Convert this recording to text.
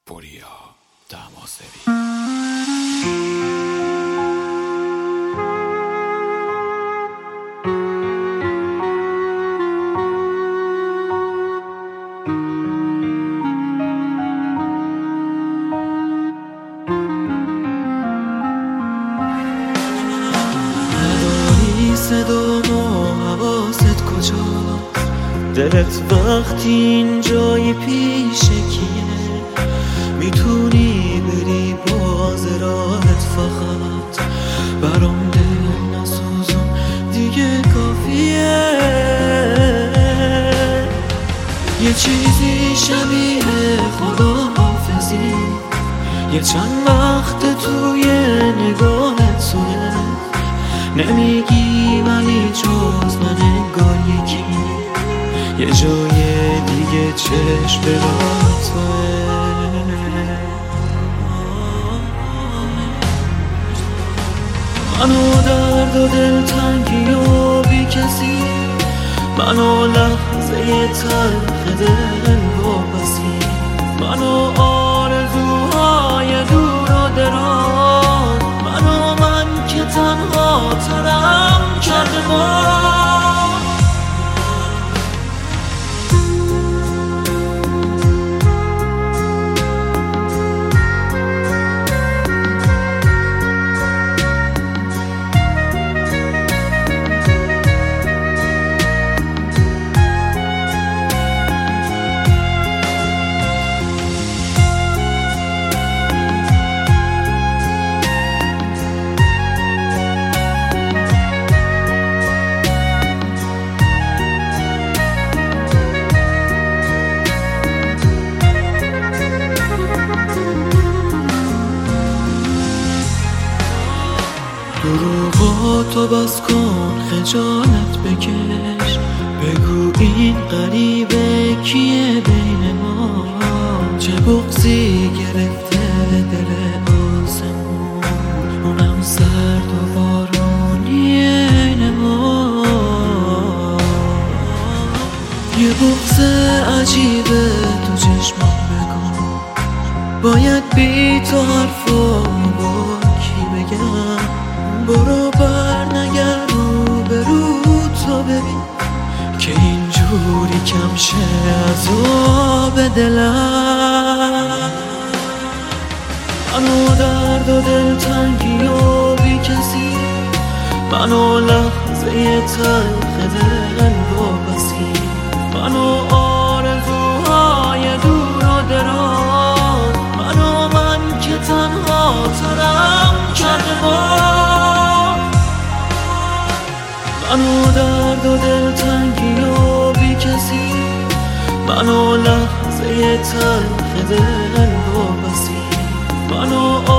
پوریا دماسری. نداری صدامو حواست کجاست، دلت وقتی این جای پیش کیه؟ میتونی بری باز راحت، فقط برام دل نسوزون دیگه کافیه. یه چیزی شبیه خداحافظی یه چند وقت توی نگاهت سونه، نمیگی ولی جز من انگار یکی یه جای دیگه چشم به راه توه. منو درد و دلتنگی و بی کسی، منو لحظه تلخ دل واپسی، منو آرزوهای دور و دراز، منو من که تنها ترم کرده باز. دروغاتو بس کن، خجالت بکش، بگو این غریبه کیه بین ما؟ چه بغضی گرفته دل آسمون، اونم سرد و بارونی عین ما. یه بغض عجیبه تو چشمام بگو، باید بی تو حرفامو با کی بگم؟ برو بر نگرد رو به رو تو ببین که اینجوری کم شه عذاب دلم. منو درد و دلتنگی و بی کسی، منو لحظه تلخ دل واپسی، منو آرزوهای دور و دراز، منو من که تنها ترم کرده باز. منو درد و دلتنگی و بی کسی، منو لحظه تلخ دل واپسی، منو